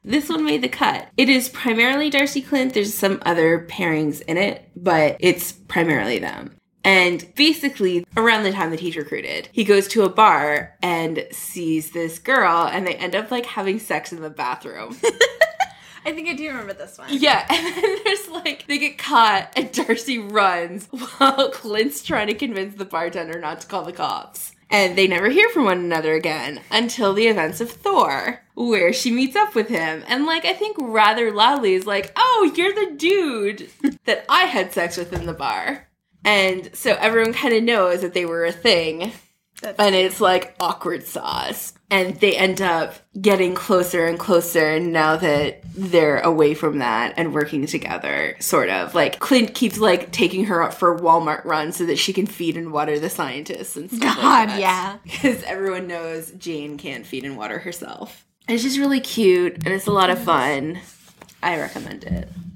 This one made the cut. It is primarily Darcy Clint. There's some other pairings in it, but it's primarily them. And basically, around the time that he's recruited, he goes to a bar and sees this girl, and they end up, like, having sex in the bathroom. I think I do remember this one. Yeah, and then there's, like, they get caught, and Darcy runs while Clint's trying to convince the bartender not to call the cops. And they never hear from one another again until the events of Thor, where she meets up with him. And, like, I think rather loudly is like, oh, you're the dude that I had sex with in the bar. And so everyone kind of knows that they were a thing. And it's, like, awkward sauce. And they end up getting closer and closer now that they're away from that and working together, sort of. Like, Clint keeps, like, taking her up for Walmart runs so that she can feed and water the scientists and stuff like that. Yeah. Because everyone knows Jane can't feed and water herself. And it's just really cute, and it's a lot of fun. I recommend it.